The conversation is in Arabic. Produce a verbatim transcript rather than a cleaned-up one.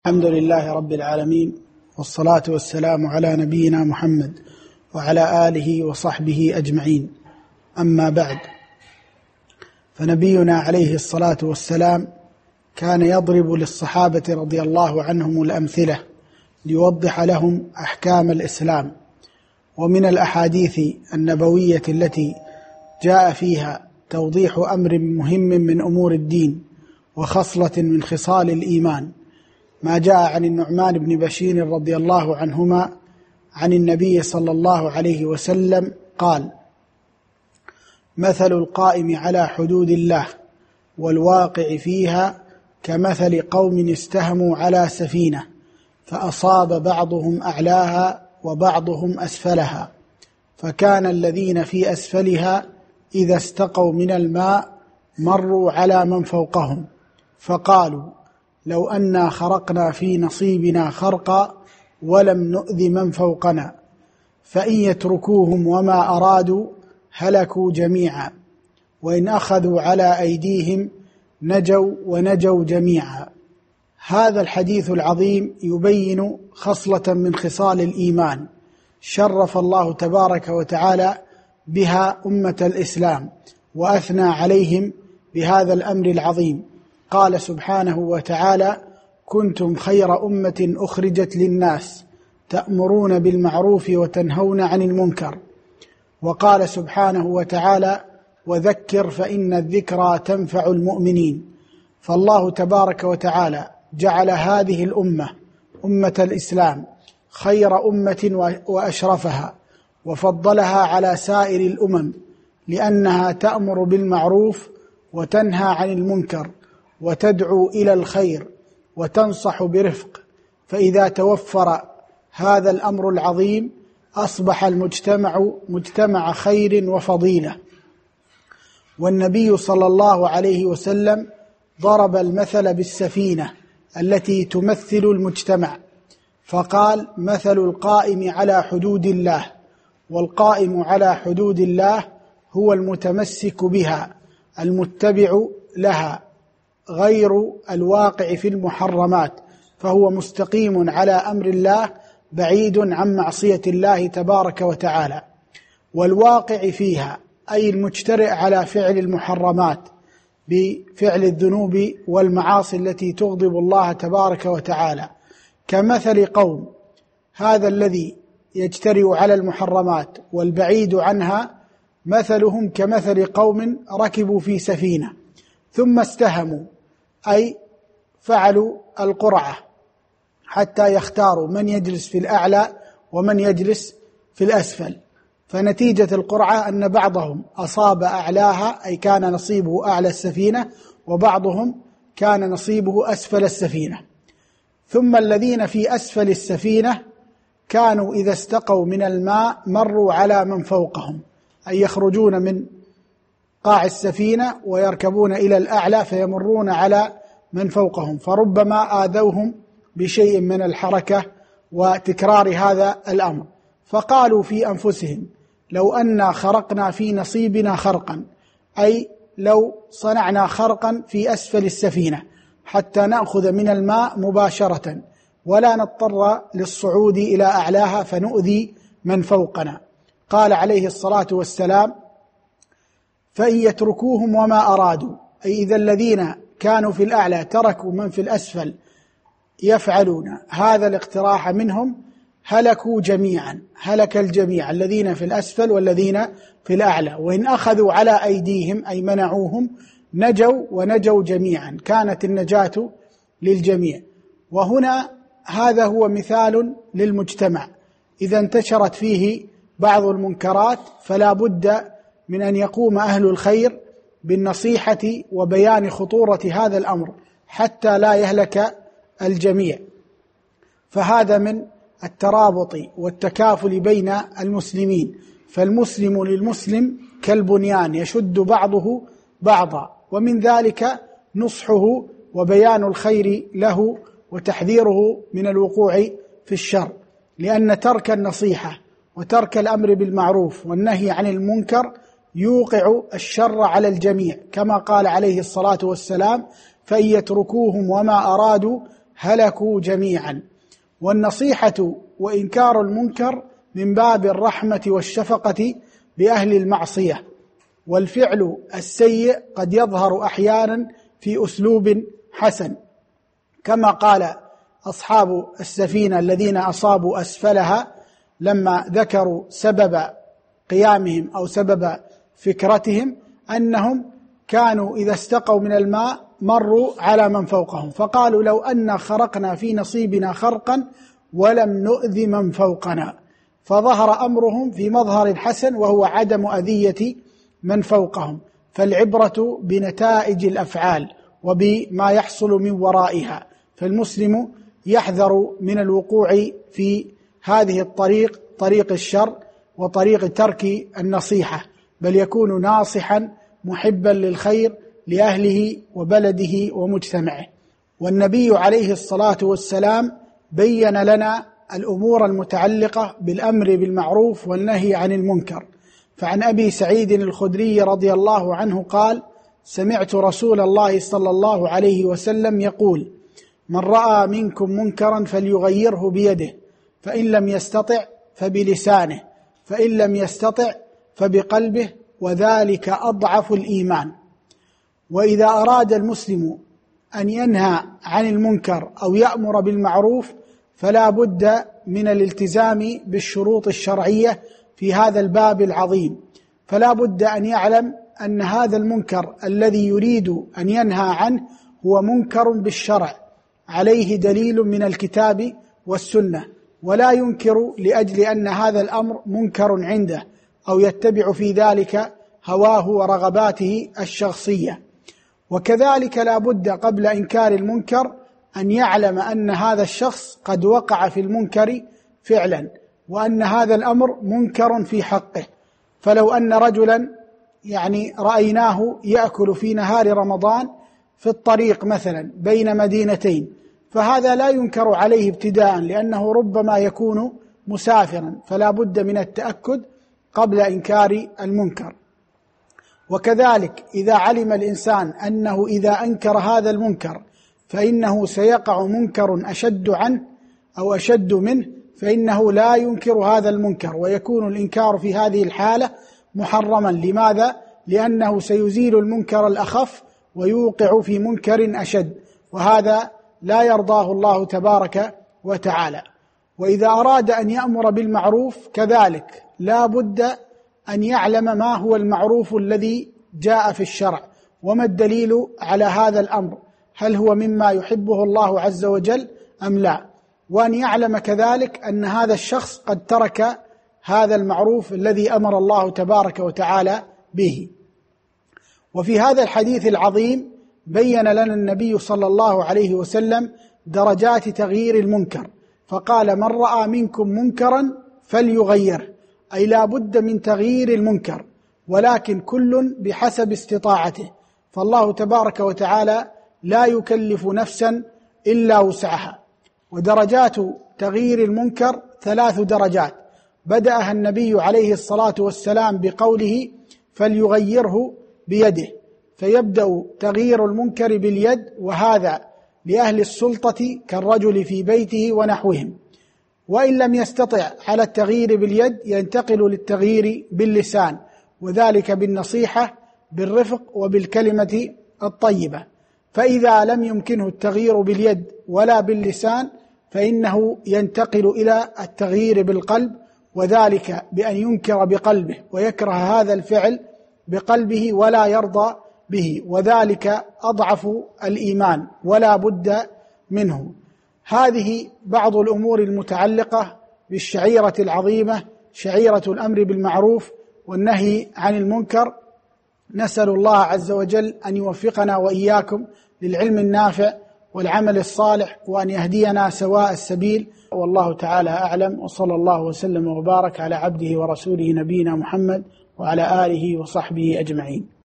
الحمد لله رب العالمين، والصلاة والسلام على نبينا محمد وعلى آله وصحبه أجمعين. أما بعد، فنبينا عليه الصلاة والسلام كان يضرب للصحابة رضي الله عنهم الأمثلة ليوضح لهم أحكام الإسلام. ومن الأحاديث النبوية التي جاء فيها توضيح أمر مهم من أمور الدين وخصلة من خصال الإيمان ما جاء عن النعمان بن بشير رضي الله عنهما عن النبي صلى الله عليه وسلم قال: مثل القائم على حدود الله والواقع فيها كمثل قوم استهموا على سفينة فأصاب بعضهم أعلاها وبعضهم أسفلها، فكان الذين في أسفلها إذا استقوا من الماء مروا على من فوقهم فقالوا: لو أنا خرقنا في نصيبنا خرقا ولم نؤذ من فوقنا، فإن يتركوهم وما أرادوا هلكوا جميعا، وإن أخذوا على أيديهم نجوا ونجوا جميعا. هذا الحديث العظيم يبين خصلة من خصال الإيمان شرف الله تبارك وتعالى بها أمة الإسلام وأثنى عليهم بهذا الأمر العظيم. قال سبحانه وتعالى: كنتم خير أمة أخرجت للناس تأمرون بالمعروف وتنهون عن المنكر. وقال سبحانه وتعالى: وذكر فإن الذكرى تنفع المؤمنين. فالله تبارك وتعالى جعل هذه الأمة أمة الإسلام خير أمة وأشرفها، وفضلها على سائر الأمم لأنها تأمر بالمعروف وتنهى عن المنكر وتدعو إلى الخير وتنصح برفق. فإذا توفر هذا الأمر العظيم أصبح المجتمع مجتمع خير وفضيلة. والنبي صلى الله عليه وسلم ضرب المثل بالسفينة التي تمثل المجتمع، فقال: مثل القائم على حدود الله. والقائم على حدود الله هو المتمسك بها المتبع لها غير الواقع في المحرمات، فهو مستقيم على أمر الله بعيد عن معصية الله تبارك وتعالى. والواقع فيها أي المجترئ على فعل المحرمات بفعل الذنوب والمعاصي التي تغضب الله تبارك وتعالى، كمثل قوم. هذا الذي يجترئ على المحرمات والبعيد عنها مثلهم كمثل قوم ركبوا في سفينة ثم استهموا، أي فعلوا القرعة حتى يختاروا من يجلس في الأعلى ومن يجلس في الأسفل، فنتيجة القرعة أن بعضهم أصاب أعلاها أي كان نصيبه أعلى السفينة، وبعضهم كان نصيبه أسفل السفينة. ثم الذين في أسفل السفينة كانوا إذا استقوا من الماء مروا على من فوقهم، أي يخرجون من قاع السفينة ويركبون إلى الأعلى فيمرون على من فوقهم، فربما آذوهم بشيء من الحركة وتكرار هذا الأمر، فقالوا في أنفسهم: لو أنا خرقنا في نصيبنا خرقا، أي لو صنعنا خرقا في أسفل السفينة حتى نأخذ من الماء مباشرة ولا نضطر للصعود إلى أعلاها فنؤذي من فوقنا. قال عليه الصلاة والسلام: فإن يتركوهم وما أرادوا، أي إذا الذين كانوا في الأعلى تركوا من في الأسفل يفعلون هذا الاقتراح منهم هلكوا جميعا، هلك الجميع الذين في الأسفل والذين في الأعلى. وإن أخذوا على أيديهم أي منعوهم نجوا ونجوا جميعا، كانت النجاة للجميع. وهنا هذا هو مثال للمجتمع إذا انتشرت فيه بعض المنكرات فلا بد من أن يقوم أهل الخير بالنصيحة وبيان خطورة هذا الأمر حتى لا يهلك الجميع. فهذا من الترابط والتكافل بين المسلمين، فالمسلم للمسلم كالبنيان يشد بعضه بعضا، ومن ذلك نصحه وبيان الخير له وتحذيره من الوقوع في الشر، لأن ترك النصيحة وترك الأمر بالمعروف والنهي عن المنكر يوقع الشر على الجميع، كما قال عليه الصلاة والسلام: فإن يتركوهم وما أرادوا هلكوا جميعا. والنصيحة وإنكار المنكر من باب الرحمة والشفقة بأهل المعصية، والفعل السيء قد يظهر أحيانا في أسلوب حسن، كما قال أصحاب السفينة الذين أصابوا أسفلها لما ذكروا سبب قيامهم أو سبب فكرتهم أنهم كانوا إذا استقوا من الماء مروا على من فوقهم، فقالوا لو أن خرقنا في نصيبنا خرقا ولم نؤذ من فوقنا، فظهر أمرهم في مظهر حسن وهو عدم أذية من فوقهم. فالعبرة بنتائج الأفعال وبما يحصل من ورائها، فالمسلم يحذر من الوقوع في هذه الطريق، طريق الشر وطريق ترك النصيحة، بل يكون ناصحا محبا للخير لأهله وبلده ومجتمعه. والنبي عليه الصلاة والسلام بين لنا الأمور المتعلقة بالأمر بالمعروف والنهي عن المنكر. فعن أبي سعيد الخدري رضي الله عنه قال: سمعت رسول الله صلى الله عليه وسلم يقول: من رأى منكم منكرا فليغيره بيده، فإن لم يستطع فبلسانه، فإن لم يستطع فبقلبه، وذلك أضعف الإيمان. وإذا أراد المسلم أن ينهى عن المنكر أو يأمر بالمعروف فلا بد من الالتزام بالشروط الشرعية في هذا الباب العظيم، فلا بد أن يعلم أن هذا المنكر الذي يريد أن ينهى عنه هو منكر بالشرع عليه دليل من الكتاب والسنة، ولا ينكر لأجل أن هذا الأمر منكر عنده أو يتبع في ذلك هواه ورغباته الشخصية. وكذلك لا بد قبل إنكار المنكر أن يعلم أن هذا الشخص قد وقع في المنكر فعلا، وأن هذا الأمر منكر في حقه. فلو أن رجلا يعني رأيناه يأكل في نهار رمضان في الطريق مثلا بين مدينتين، فهذا لا ينكر عليه ابتداء لأنه ربما يكون مسافرا، فلا بد من التأكد قبل إنكار المنكر. وكذلك إذا علم الإنسان أنه إذا أنكر هذا المنكر فإنه سيقع منكر أشد عنه أو أشد منه، فإنه لا ينكر هذا المنكر، ويكون الإنكار في هذه الحالة محرما. لماذا؟ لأنه سيزيل المنكر الأخف ويوقع في منكر أشد، وهذا لا يرضاه الله تبارك وتعالى. وإذا أراد أن يأمر بالمعروف كذلك لا بد أن يعلم ما هو المعروف الذي جاء في الشرع وما الدليل على هذا الأمر، هل هو مما يحبه الله عز وجل أم لا، وأن يعلم كذلك أن هذا الشخص قد ترك هذا المعروف الذي أمر الله تبارك وتعالى به. وفي هذا الحديث العظيم بين لنا النبي صلى الله عليه وسلم درجات تغيير المنكر، فقال: من رأى منكم منكرا فليغيره، أي لا بد من تغيير المنكر، ولكن كل بحسب استطاعته، فالله تبارك وتعالى لا يكلف نفسا إلا وسعها. ودرجات تغيير المنكر ثلاث درجات بدأها النبي عليه الصلاة والسلام بقوله: فليغيره بيده، فيبدأ تغيير المنكر باليد، وهذا لأهل السلطة كالرجل في بيته ونحوهم. وإن لم يستطع على التغيير باليد ينتقل للتغيير باللسان، وذلك بالنصيحة بالرفق وبالكلمة الطيبة. فإذا لم يمكنه التغيير باليد ولا باللسان فإنه ينتقل إلى التغيير بالقلب، وذلك بأن ينكر بقلبه ويكره هذا الفعل بقلبه ولا يرضى به، وذلك أضعف الإيمان ولا بد منه. هذه بعض الأمور المتعلقة بالشعيرة العظيمة، شعيرة الأمر بالمعروف والنهي عن المنكر. نسأل الله عز وجل أن يوفقنا وإياكم للعلم النافع والعمل الصالح، وأن يهدينا سواء السبيل، والله تعالى أعلم. وصلى الله وسلم وبارك على عبده ورسوله نبينا محمد وعلى آله وصحبه أجمعين.